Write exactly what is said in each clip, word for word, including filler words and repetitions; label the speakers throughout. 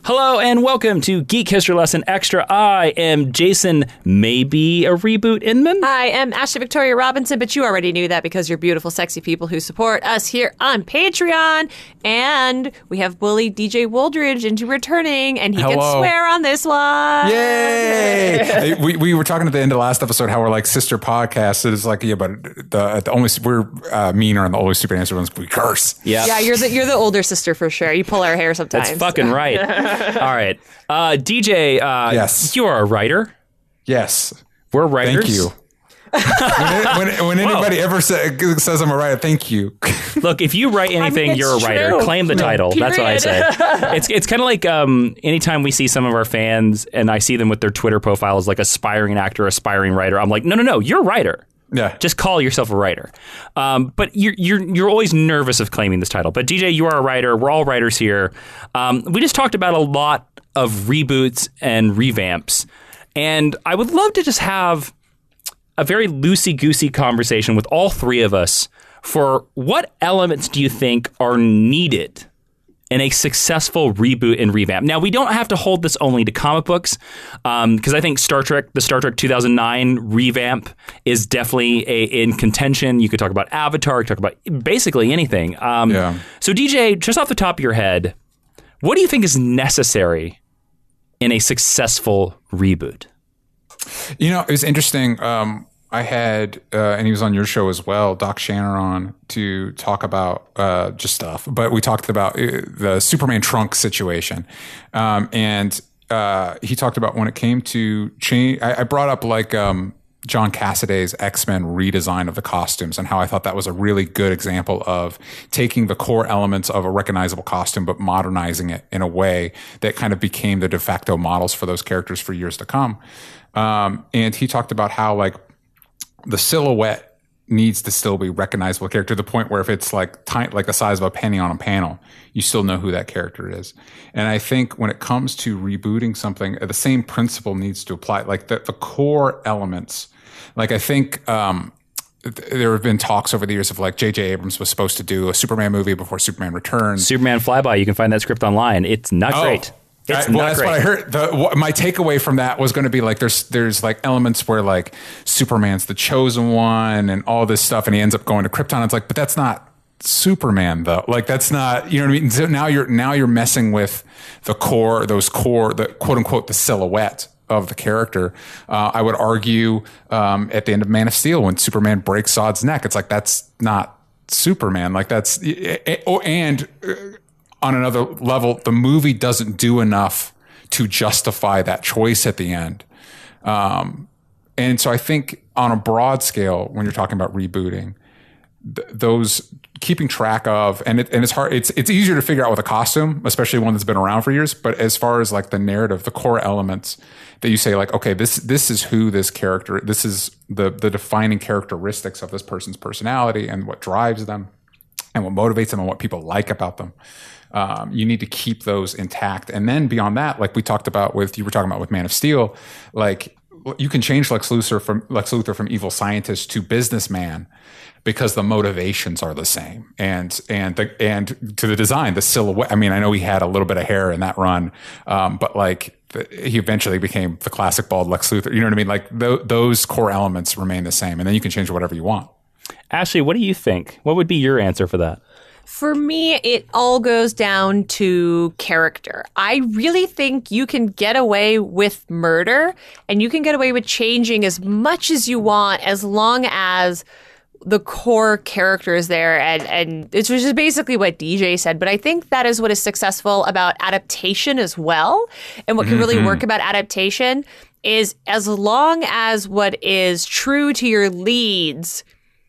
Speaker 1: Hello and welcome to Geek History Lesson Extra. I am Jason, maybe a reboot Inman.
Speaker 2: I am Ashley Victoria Robinson, but you already knew that because you're beautiful, sexy people who support us here on Patreon. And we have bully D J Wooldridge into returning, and he
Speaker 3: Hello.
Speaker 2: can swear on this one.
Speaker 3: Yay! we we were talking at the end of the last episode how we're like sister podcasts. It's like, yeah, but the, the only we're uh, meaner and the only super answer ones we curse.
Speaker 1: Yeah,
Speaker 2: yeah, you're the you're the older sister for sure. You pull our hair sometimes.
Speaker 1: That's fucking right. All right. Uh, D J, uh,
Speaker 3: yes.
Speaker 1: You are a writer.
Speaker 3: Yes.
Speaker 1: We're writers.
Speaker 3: Thank you. when, when, when anybody ever say, says I'm a writer, thank you.
Speaker 1: Look, if you write anything,
Speaker 2: I mean,
Speaker 1: you're a writer.
Speaker 2: true.
Speaker 1: Claim the title.
Speaker 2: Period.
Speaker 1: That's what I say. It's it's kind of like um, anytime we see some of our fans and I see them with their Twitter profiles like aspiring actor, aspiring writer, I'm like, no, no, no, you're a writer.
Speaker 3: Yeah.
Speaker 1: Just call yourself a writer. Um, but you're, you're you're always nervous of claiming this title. But D J, you are a writer. We're all writers here. Um, we just talked about a lot of reboots and revamps. And I would love to just have a very loosey-goosey conversation with all three of us for what elements do you think are needed in a successful reboot and revamp. Now, we don't have to hold this only to comic books, because um, I think Star Trek, the Star Trek two thousand nine revamp is definitely a, in contention. You could talk about Avatar, you could talk about basically anything. Um,
Speaker 3: yeah.
Speaker 1: So, D J, just off the top of your head, what do you think is necessary in a successful reboot?
Speaker 3: You know, it was interesting. Um, I had, uh, and he was on your show as well, Doc Shanner, on to talk about uh, just stuff. But we talked about uh, the Superman trunk situation. Um, and uh, he talked about when it came to change, I, I brought up like um, John Cassaday's X-Men redesign of the costumes and how I thought that was a really good example of taking the core elements of a recognizable costume, but modernizing it in a way that kind of became the de facto models for those characters for years to come. Um, and he talked about how like the silhouette needs to still be recognizable character to the point where if it's like tight, like the size of a penny on a panel, you still know who that character is. And I think when it comes to rebooting something, the same principle needs to apply. Like the, the core elements, like I think, um, there have been talks over the years of like J J Abrams was supposed to do a Superman movie before Superman Returns.
Speaker 1: Superman Flyby, you can find that script online. It's not
Speaker 3: oh.
Speaker 1: great. It's
Speaker 3: I, well,
Speaker 1: not
Speaker 3: that's
Speaker 1: great.
Speaker 3: what I heard. The, what, my takeaway from that was going to be like, there's there's like elements where like Superman's the chosen one and all this stuff, and he ends up going to Krypton. It's like, but that's not Superman though. Like that's not, you know what I mean? So now you're now you're messing with the core, those core, the quote unquote the silhouette of the character. Uh, I would argue um, at the end of Man of Steel when Superman breaks Zod's neck, it's like that's not Superman. Like that's oh, and. Uh, on another level, the movie doesn't do enough to justify that choice at the end. Um, and so I think on a broad scale, when you're talking about rebooting, th- those keeping track of, and it, and it's hard, it's, it's easier to figure out with a costume, especially one that's been around for years. But as far as like the narrative, the core elements that you say like, okay, this, this is who this character, this is the, the defining characteristics of this person's personality and what drives them and what motivates them and what people like about them. Um, you need to keep those intact. And then beyond that, like we talked about with, you were talking about with Man of Steel, like you can change Lex Luthor from Lex Luthor from evil scientist to businessman because the motivations are the same. And, and the, and to the design, the silhouette. I mean, I know he had a little bit of hair in that run. Um, but like the, he eventually became the classic bald Lex Luthor. You know what I mean? Like th- those core elements remain the same. And then you can change whatever you want.
Speaker 1: Ashley, what do you think? What would be your answer for that?
Speaker 2: For me, it all goes down to character. I really think you can get away with murder and you can get away with changing as much as you want as long as the core character is there. And, and it's which is basically what D J said. But I think that is what is successful about adaptation as well. And what can really
Speaker 3: Mm-hmm.
Speaker 2: work about adaptation is as long as what is true to your leads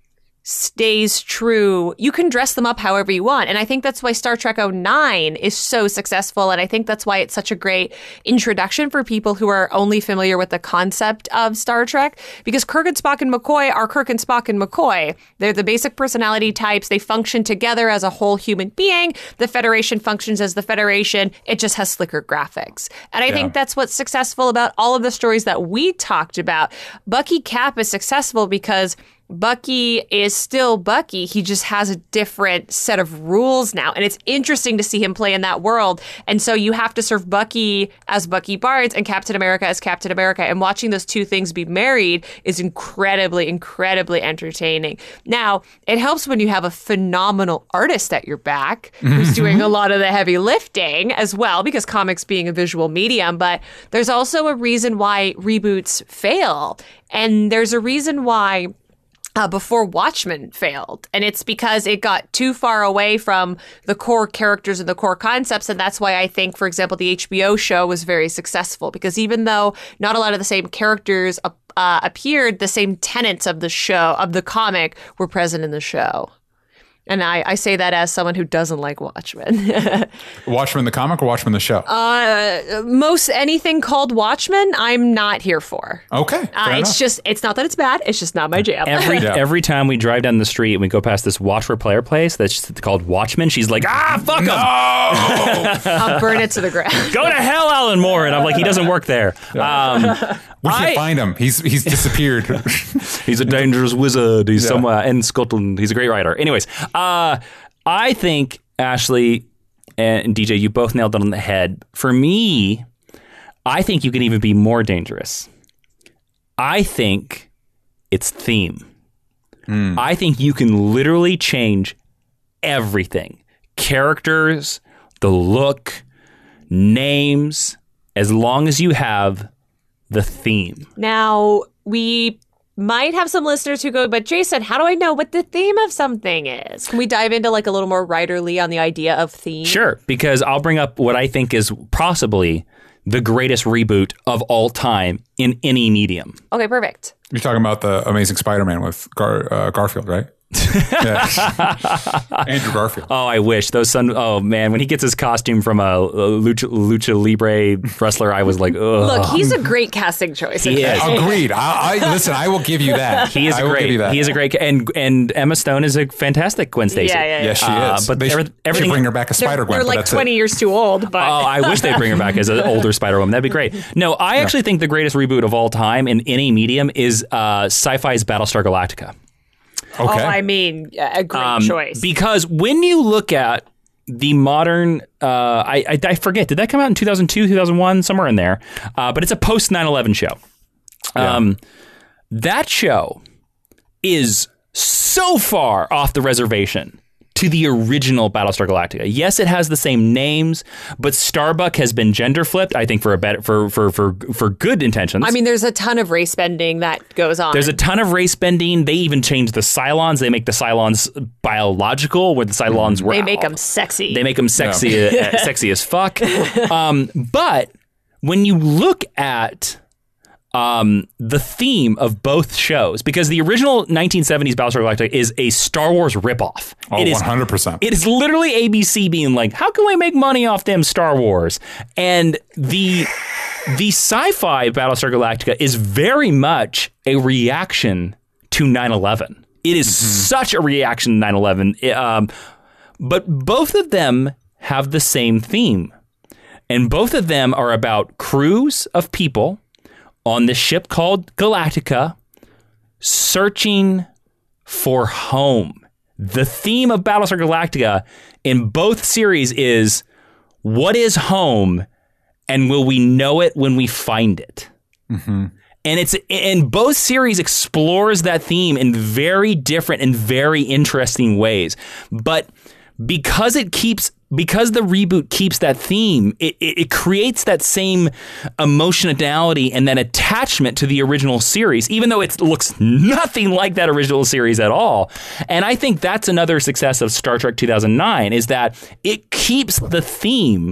Speaker 2: stays true, you can dress them up however you want. And I think that's why Star Trek oh nine is so successful. And I think that's why it's such a great introduction for people who are only familiar with the concept of Star Trek. Because Kirk and Spock and McCoy are Kirk and Spock and McCoy. They're the basic personality types. They function together as a whole human being. The Federation functions as the Federation. It just has slicker graphics. And I
Speaker 3: Yeah.
Speaker 2: think that's what's successful about all of the stories that we talked about. Bucky Cap is successful because Bucky is still Bucky. He just has a different set of rules now. And it's interesting to see him play in that world. And so you have to serve Bucky as Bucky Barnes and Captain America as Captain America. And watching those two things be married is incredibly, incredibly entertaining. Now, it helps when you have a phenomenal artist at your back who's doing a lot of the heavy lifting as well, because comics being a visual medium. But there's also a reason why reboots fail. And there's a reason why Uh, before Watchmen failed. And it's because it got too far away from the core characters and the core concepts. And that's why I think, for example, the H B O show was very successful. Because even though not a lot of the same characters uh, appeared, the same tenets of the show, of the comic, were present in the show. And I, I say that as someone who doesn't like Watchmen.
Speaker 3: Watchmen the comic or Watchmen the show?
Speaker 2: Uh, most anything called Watchmen, I'm not here for.
Speaker 3: Okay.
Speaker 2: Uh, it's just, it's not that it's bad. It's just not my jam.
Speaker 1: Every
Speaker 3: Yeah.
Speaker 1: every time we drive down the street and we go past this Watch for Player place that's just called Watchmen, she's like, ah, fuck him.
Speaker 2: I'll burn it to the ground.
Speaker 1: Go to hell, Alan Moore. And I'm like, he doesn't work there. Um,
Speaker 3: we can't
Speaker 1: I-
Speaker 3: find him. He's he's disappeared.
Speaker 1: He's a dangerous wizard. He's
Speaker 3: Yeah.
Speaker 1: somewhere in Scotland. He's a great writer. Anyways, uh, I think, Ashley and D J, you both nailed it on the head. For me, I think you can even be more dangerous. I think it's theme.
Speaker 3: Mm.
Speaker 1: I think you can literally change everything. Characters, the look, names, as long as you have the theme.
Speaker 2: Now, we might have some listeners who go, but Jason, how do I know what the theme of something is? Can we dive into like a little more writerly on the idea of theme?
Speaker 1: Sure, because I'll bring up what I think is possibly the greatest reboot of all time in any medium.
Speaker 2: Okay, perfect.
Speaker 3: You're talking about the Amazing Spider-Man with Gar, uh, Garfield, right? Yeah. Andrew Garfield.
Speaker 1: Oh, I wish those sun. Oh man, when he gets his costume from a, a lucha, lucha libre wrestler, I was like, ugh.
Speaker 2: Look, he's a great casting choice.
Speaker 1: He is.
Speaker 3: Agreed. I, I listen. I will give you that.
Speaker 1: He is
Speaker 3: I will
Speaker 1: great.
Speaker 3: Give you that.
Speaker 1: He is a great, and and Emma Stone is a fantastic Gwen Stacy.
Speaker 2: Yeah, yeah, yeah.
Speaker 3: Yes, she
Speaker 1: Uh,
Speaker 3: is.
Speaker 1: but
Speaker 3: they
Speaker 1: every-
Speaker 3: should,
Speaker 1: everything-
Speaker 3: should bring her back as
Speaker 2: They're,
Speaker 3: Spider Gwen.
Speaker 2: they're like twenty years too old, but
Speaker 1: Oh, I wish they'd bring her back as an older Spider-Woman. That'd be great. No, I actually think the greatest reboot of all time in any medium is uh, sci-fi's Battlestar Galactica.
Speaker 3: Okay.
Speaker 2: oh, I mean, a great
Speaker 1: Um,
Speaker 2: choice.
Speaker 1: Because when you look at the modern, uh, I, I, I forget, did that come out in two thousand two, two thousand one, somewhere in there? Uh, but it's a post nine eleven show. Um, that show is so far off the reservation to the original Battlestar Galactica. Yes, it has the same names, but Starbuck has been gender flipped. I think for a better for for for for good intentions.
Speaker 2: I mean, there's a ton of race bending that goes on.
Speaker 1: There's a ton of race bending. They even changed the Cylons. They make the Cylons biological, where the Cylons were.
Speaker 2: They make them sexy.
Speaker 1: They make them sexy, uh, sexy as fuck. Um, but when you look at um, the theme of both shows, because the original nineteen seventies Battlestar Galactica is a Star Wars ripoff.
Speaker 3: Oh,
Speaker 1: It is
Speaker 3: one hundred percent.
Speaker 1: It is literally A B C being like, how can we make money off them Star Wars? And the the sci-fi Battlestar Galactica is very much a reaction to nine eleven. It is such a reaction to nine eleven. Um, but both of them have the same theme. And both of them are about crews of people on this ship called Galactica searching for home. The theme of Battlestar Galactica in both series is, what is home, and will we know it when we find it? Mm-hmm. And it's and both series explores that theme in very different and very interesting ways. But because it keeps because the reboot keeps that theme, it, it, it creates that same emotionality and that attachment to the original series, even though it looks nothing like that original series at all. And I think that's another success of Star Trek two thousand nine, is that it keeps the theme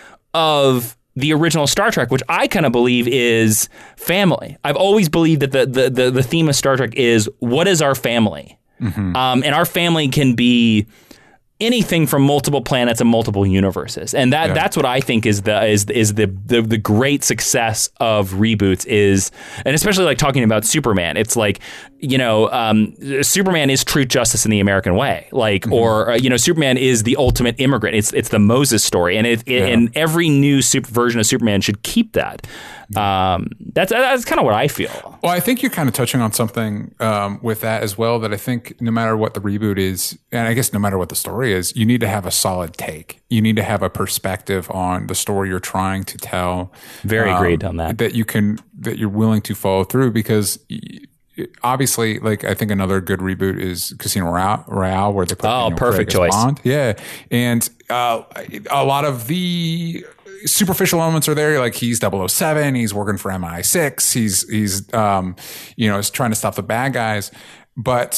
Speaker 1: of the original Star Trek, which I kind of believe is family. I've always believed that the the the, the theme of Star Trek is, what is our family? Mm-hmm. Um, and our family can be anything from multiple planets and multiple universes, and that
Speaker 3: Yeah.
Speaker 1: that's what I think is the is is the, the the great success of reboots is, and especially like talking about Superman. It's like, you know, um, Superman is true justice in the American way, like, mm-hmm. or uh, you know, Superman is the ultimate immigrant. It's it's the Moses story, and it, it yeah. and every new super version of Superman should keep that. Um, that's that's kind of what I feel.
Speaker 3: Well, I think you're kind of touching on something um, with that as well. That I think no matter what the reboot is, and I guess no matter what the story is, you need to have a solid take. You need to have a perspective on the story you're trying to tell.
Speaker 1: Very
Speaker 3: um,
Speaker 1: agreed on that.
Speaker 3: That you can that you're willing to follow through, because obviously, like, I think another good reboot is Casino Royale, Royale where they put
Speaker 1: oh,
Speaker 3: you know,
Speaker 1: perfect
Speaker 3: Craig as
Speaker 1: choice.
Speaker 3: Bond. Yeah, and uh, a lot of the superficial elements are there. Like, he's double oh seven, he's working for M I six, he's he's um, you know, is trying to stop the bad guys. But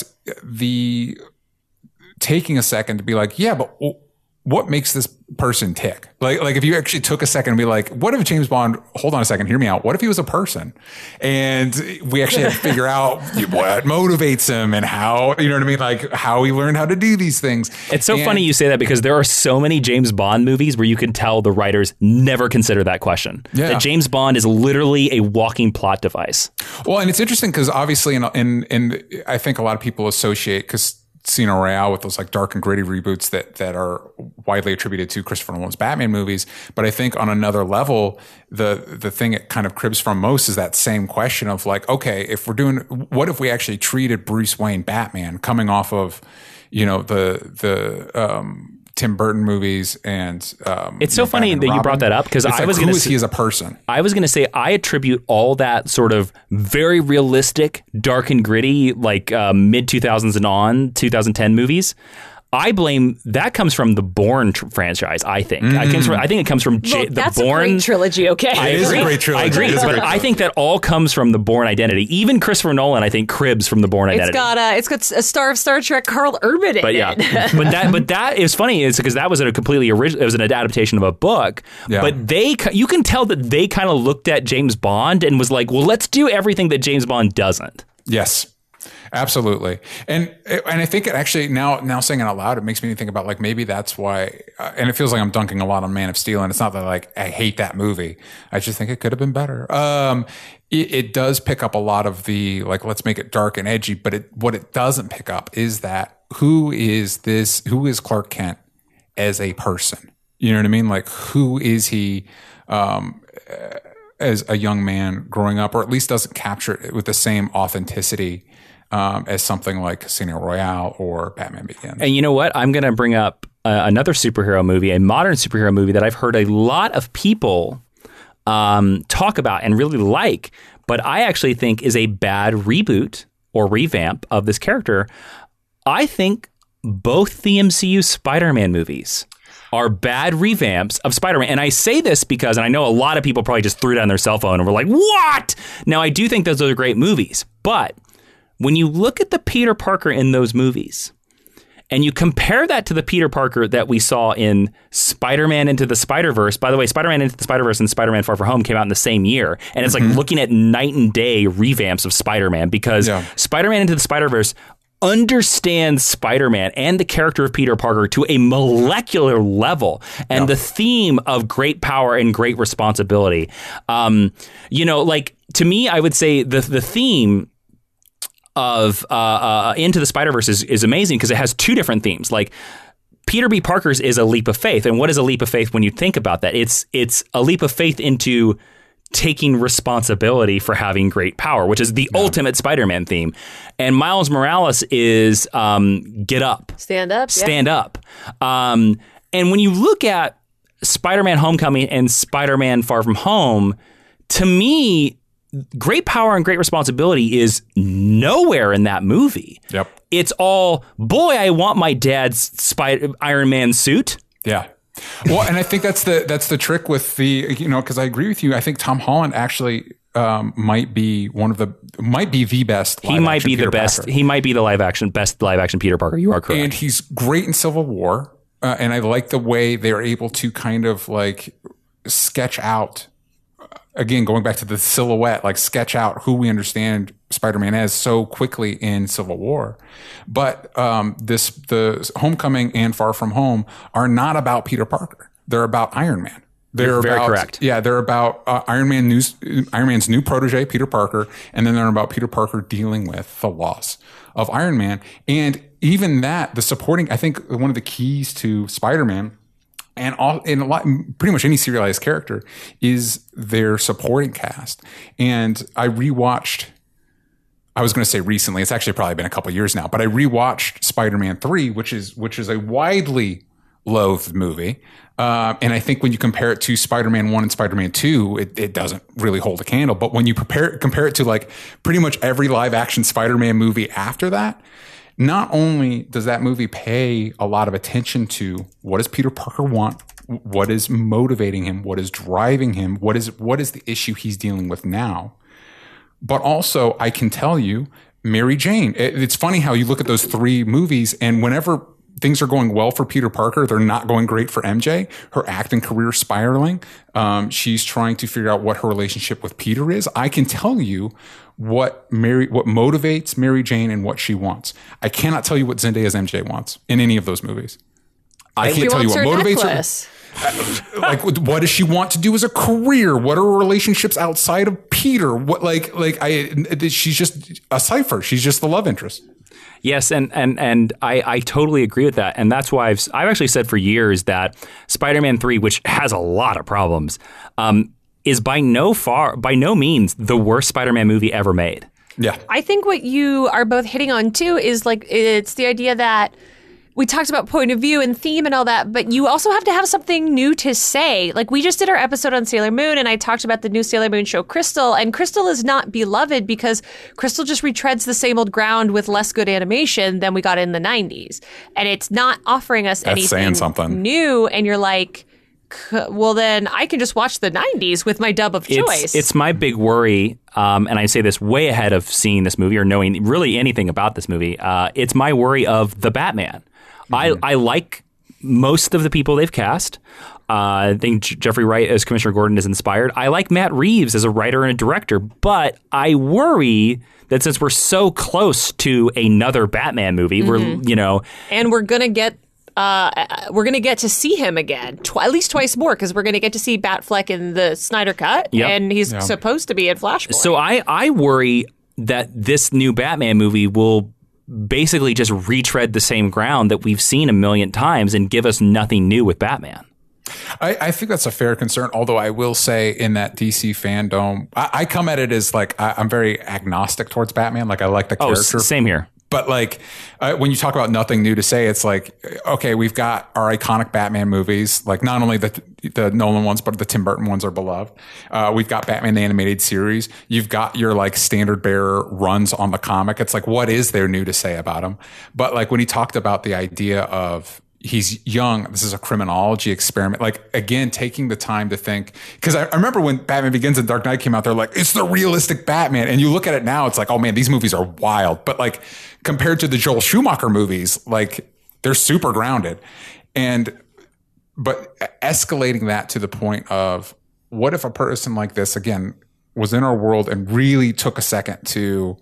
Speaker 3: the taking a second to be like, yeah, but what makes this person tick? Like, like if you actually took a second and be like, what if James Bond, hold on a second, hear me out. What if he was a person? And we actually had to figure out what motivates him and how, you know what I mean? Like, how he learned how to do these things.
Speaker 1: It's so
Speaker 3: and,
Speaker 1: funny you say that, because there are so many James Bond movies where you can tell the writers never consider that question.
Speaker 3: Yeah.
Speaker 1: That James Bond is literally a walking plot device.
Speaker 3: Well, and it's interesting because obviously, in, in, in, I think a lot of people associate, because Casino Royale with those like dark and gritty reboots that that are widely attributed to Christopher Nolan's Batman movies. But I think on another level, the the thing it kind of cribs from most is that same question of like, okay, if we're doing, what if we actually treated Bruce Wayne Batman coming off of, you know, the the um, Tim Burton movies and um,
Speaker 1: it's so
Speaker 3: know,
Speaker 1: funny
Speaker 3: Batman
Speaker 1: that you
Speaker 3: Robin.
Speaker 1: brought that up, because I
Speaker 3: like,
Speaker 1: was
Speaker 3: who
Speaker 1: going to
Speaker 3: is he as a person?
Speaker 1: I was going to say I attribute all that sort of very realistic, dark and gritty, like uh, mid two thousands and on two thousand ten movies. I blame that comes from the Bourne tr- franchise. I think mm. I, comes from, I think it comes from J-
Speaker 2: Look,
Speaker 1: the
Speaker 2: that's
Speaker 1: Bourne
Speaker 2: a great trilogy. Okay,
Speaker 1: I
Speaker 3: It is
Speaker 1: agree.
Speaker 3: a great trilogy.
Speaker 1: I agree,
Speaker 3: It is a
Speaker 1: but
Speaker 3: great
Speaker 1: I think that all comes from the Bourne identity. Even Christopher Nolan, I think, cribs from the Bourne
Speaker 2: it's
Speaker 1: identity.
Speaker 2: got a it's got a star of Star Trek, Carl Urban in
Speaker 1: But yeah,
Speaker 2: it.
Speaker 1: but that but that is funny, is because that was a completely original. It was an adaptation of a book.
Speaker 3: Yeah.
Speaker 1: But they, you can tell that they kind of looked at James Bond and was like, well, let's do everything that James Bond doesn't.
Speaker 3: Yes. Absolutely. And and I think it actually, now now saying it out loud, it makes me think about like, maybe that's why, uh, and it feels like I'm dunking a lot on Man of Steel, and it's not that like I hate that movie. I just think it could have been better. Um, it, it does pick up a lot of the like, let's make it dark and edgy, but it what it doesn't pick up is that who is this, who is Clark Kent as a person? You know what I mean? Like, who is he um, as a young man growing up, or at least doesn't capture it with the same authenticity Um, as something like Casino Royale or Batman Begins.
Speaker 1: And you know what? I'm going to bring up uh, another superhero movie, a modern superhero movie that I've heard a lot of people um, talk about and really like, but I actually think is a bad reboot or revamp of this character. I think both the M C U Spider-Man movies are bad revamps of Spider-Man. And I say this because, and I know a lot of people probably just threw it on their cell phone and were like, what? Now, I do think those are great movies, but when you look at the Peter Parker in those movies and you compare that to the Peter Parker that we saw in Spider-Man Into the Spider-Verse, by the way, Spider-Man Into the Spider-Verse and Spider-Man Far From Home came out in the same year. And it's mm-hmm. like looking at night and day revamps of Spider-Man, because yeah. Spider-Man Into the Spider-Verse understands Spider-Man and the character of Peter Parker to a molecular level, and yeah. the theme of great power and great responsibility. Um, you know, like, to me, I would say the the theme of uh, uh, Into the Spider-Verse is, is amazing, because it has two different themes. Like, Peter B. Parker's is a leap of faith. And what is a leap of faith when you think about that? It's it's a leap of faith into taking responsibility for having great power, which is the yeah. ultimate Spider-Man theme. And Miles Morales is um, get up.
Speaker 2: Stand up.
Speaker 1: Stand
Speaker 2: yeah.
Speaker 1: up. Um, and when you look at Spider-Man Homecoming and Spider-Man Far From Home, to me, great power and great responsibility is nowhere in that movie.
Speaker 3: Yep.
Speaker 1: It's all, boy, I want my dad's Spider- Iron Man suit.
Speaker 3: Yeah. Well, and I think that's the that's the trick with the, you know, because I agree with you. I think Tom Holland actually um, might be one of the might be the best.
Speaker 1: He might be
Speaker 3: Peter
Speaker 1: the best.
Speaker 3: Parker.
Speaker 1: He might be the live action best live action Peter Parker. You are correct.
Speaker 3: And he's great in Civil War. Uh, and I like the way they're able to kind of like sketch out again, going back to the silhouette, like sketch out who we understand Spider-Man as so quickly in Civil War. But um, this, the Homecoming and Far From Home are not about Peter Parker. They're about Iron Man. They're
Speaker 1: You're very
Speaker 3: about,
Speaker 1: correct.
Speaker 3: Yeah, they're about uh, Iron Man news, Iron Man's new protege, Peter Parker, and then they're about Peter Parker dealing with the loss of Iron Man. And even that, the supporting, I think one of the keys to Spider-Man and all in a lot, pretty much any serialized character is their supporting cast. And I rewatched. I was going to say recently. It's actually probably been a couple years now, but I rewatched Spider-Man three, which is which is a widely loathed movie. Uh, and I think when you compare it to Spider-Man one and Spider-Man two, it, it doesn't really hold a candle. But when you prepare, compare it to like pretty much every live action Spider-Man movie after that, not only does that movie pay a lot of attention to what does Peter Parker want, what is motivating him, what is driving him, what is what is the issue he's dealing with now, but also I can tell you, Mary Jane. It, it's funny how you look at those three movies, and whenever things are going well for Peter Parker, they're not going great for M J. Her acting career spiraling. Um, she's trying to figure out what her relationship with Peter is. I can tell you what Mary, what motivates Mary Jane and what she wants. I cannot tell you what Zendaya's M J wants in any of those movies. I can't
Speaker 2: she
Speaker 3: tell you
Speaker 2: wants
Speaker 3: what
Speaker 2: her
Speaker 3: motivates
Speaker 2: necklace.
Speaker 3: her. Like, what does she want to do as a career? What are her relationships outside of Peter? What, like, like I, she's just a cipher. She's just the love interest.
Speaker 1: Yes, and and and I, I totally agree with that, and that's why I've I've actually said for years that Spider-Man three, which has a lot of problems, um, is by no far by no means the worst Spider-Man movie ever made.
Speaker 3: Yeah,
Speaker 2: I think what you are both hitting on too is like it's the idea that we talked about point of view and theme and all that, but you also have to have something new to say. Like we just did our episode on Sailor Moon, and I talked about the new Sailor Moon show, Crystal, and Crystal is not beloved because Crystal just retreads the same old ground with less good animation than we got in the nineties. And it's not offering us
Speaker 3: That's
Speaker 2: anything
Speaker 3: saying something.
Speaker 2: new, and you're like, well, then I can just watch the nineties with my dub of choice.
Speaker 1: It's, it's my big worry, um, and I say this way ahead of seeing this movie or knowing really anything about this movie. Uh, it's my worry of the Batman. Mm-hmm. I, I like most of the people they've cast. Uh, I think J- Jeffrey Wright as Commissioner Gordon is inspired. I like Matt Reeves as a writer and a director, but I worry that since we're so close to another Batman movie, mm-hmm. we're, you know...
Speaker 2: And we're going to get... Uh, we're going to get to see him again, tw- at least twice more, because we're going to get to see Batfleck in the Snyder Cut,
Speaker 1: yep.
Speaker 2: and he's
Speaker 3: yeah.
Speaker 2: supposed to be in Flashpoint.
Speaker 1: So I, I worry that this new Batman movie will basically just retread the same ground that we've seen a million times and give us nothing new with Batman.
Speaker 3: I, I think that's a fair concern, although I will say in that D C fandom, I, I come at it as like I, I'm very agnostic towards Batman. Like I like the
Speaker 1: Oh,
Speaker 3: character.
Speaker 1: s- same here.
Speaker 3: But like uh, when you talk about nothing new to say, it's like, okay, we've got our iconic Batman movies, like not only the the Nolan ones, but the Tim Burton ones are beloved. Uh, we've got Batman the Animated Series. You've got your like standard bearer runs on the comic. It's like, what is there new to say about him? But like when he talked about the idea of he's young, this is a criminology experiment. Like again, taking the time to think, because I, I remember when Batman Begins and Dark Knight came out, they're like, it's the realistic Batman. And you look at it now, it's like, oh man, these movies are wild. But like compared to the Joel Schumacher movies, like they're super grounded. And, but escalating that to the point of what if a person like this, again, was in our world and really took a second to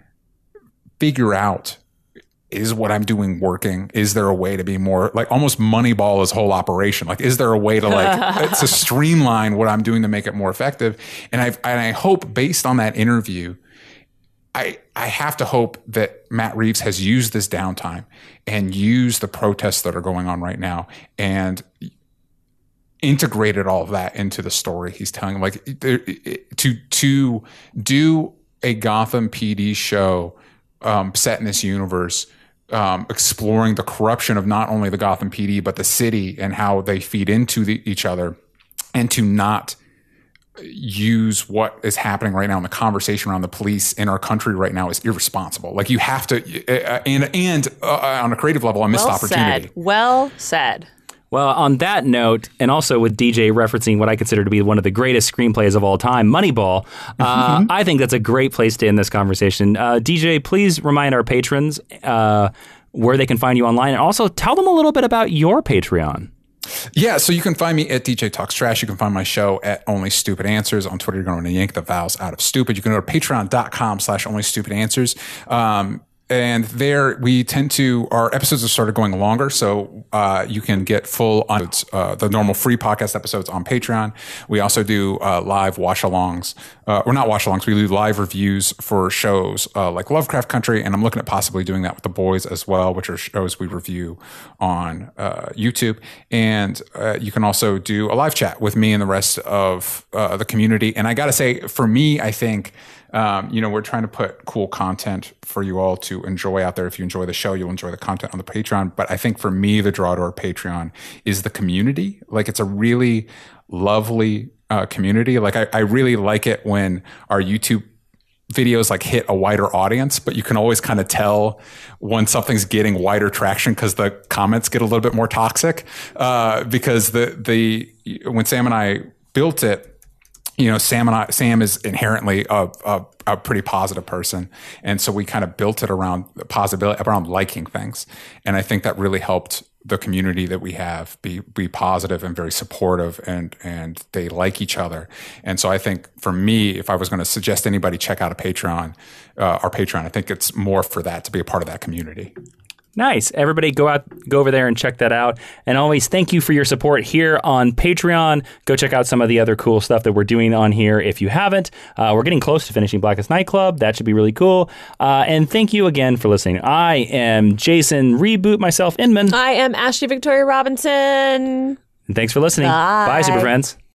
Speaker 3: figure out, is what I'm doing working? Is there a way to be more like almost Moneyball his whole operation? Like, is there a way to like to streamline what I'm doing to make it more effective? And I and I hope based on that interview, I I have to hope that Matt Reeves has used this downtime and used the protests that are going on right now and integrated all of that into the story he's telling. Like to to do a Gotham P D show um, set in this universe. Um, exploring the corruption of not only the Gotham P D, but the city and how they feed into the, each other, and to not use what is happening right now in the conversation around the police in our country right now is irresponsible. Like you have to, uh, and, and uh, on a creative level, a missed
Speaker 2: well
Speaker 3: opportunity.
Speaker 2: Said. Well said.
Speaker 1: Well, on that note, and also with D J referencing what I consider to be one of the greatest screenplays of all time, Moneyball, uh, mm-hmm. I think that's a great place to end this conversation. Uh, D J, please remind our patrons uh, where they can find you online, and also tell them a little bit about your Patreon.
Speaker 3: Yeah, so you can find me at D J Talks Trash. You can find my show at Only Stupid Answers. On Twitter, you're going to yank the vowels out of stupid. You can go to patreon.com slash Only Stupid Answers. Um, And there we tend to, our episodes have started going longer. So uh, you can get full on uh, the normal free podcast episodes on Patreon. We also do uh, live watch alongs, uh, or not watch alongs. We do live reviews for shows uh, like Lovecraft Country. And I'm looking at possibly doing that with The Boys as well, which are shows we review on uh, YouTube. And uh, you can also do a live chat with me and the rest of uh, the community. And I got to say, for me, I think, Um, you know, we're trying to put cool content for you all to enjoy out there. If you enjoy the show, you'll enjoy the content on the Patreon. But I think for me, the draw to our Patreon is the community. Like, it's a really lovely uh, community. Like, I, I really like it when our YouTube videos like hit a wider audience, but you can always kind of tell when something's getting wider traction because the comments get a little bit more toxic. Uh, because the the when Sam and I built it, you know, Sam and I, Sam is inherently a, a, a pretty positive person. And so we kind of built it around the possibility, around liking things. And I think that really helped the community that we have be, be positive and very supportive, and, and they like each other. And so I think for me, if I was going to suggest anybody check out a Patreon, uh, our Patreon, I think it's more for that, to be a part of that community.
Speaker 1: Nice. Everybody go out, go over there and check that out. And always thank you for your support here on Patreon. Go check out some of the other cool stuff that we're doing on here if you haven't. Uh, we're getting close to finishing Blackest Nightclub. That should be really cool. Uh, and thank you again for listening. I am Jason Reboot myself Inman.
Speaker 2: I am Ashley Victoria Robinson.
Speaker 1: And thanks for listening.
Speaker 2: Bye.
Speaker 1: Bye, super friends.